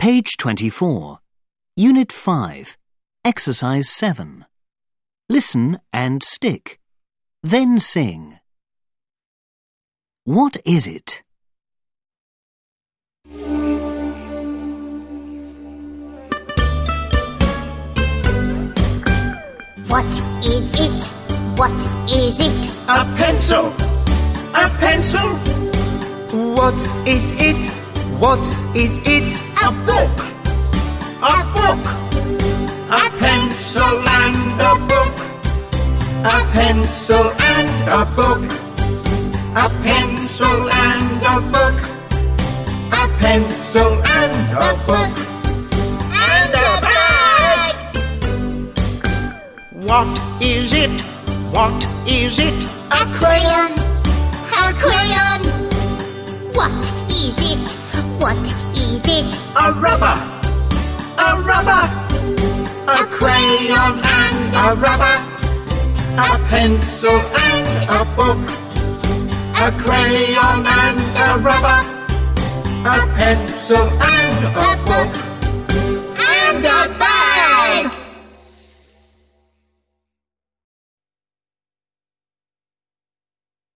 Page 24. Unit 5. Exercise 7. Listen and stick. Then sing. What is it? What is it? What is it? A pencil! A pencil! What is it? What is it? A book! A book! A pencil and a book! A pencil and a book! A pencil and a book! A pencil and a book! And a bag! What is it? What is it? A crayon! A crayon! What is it? What is it? A rubber! A rubber! A crayon and a rubber! A pencil and a book! A crayon and a rubber! A pencil and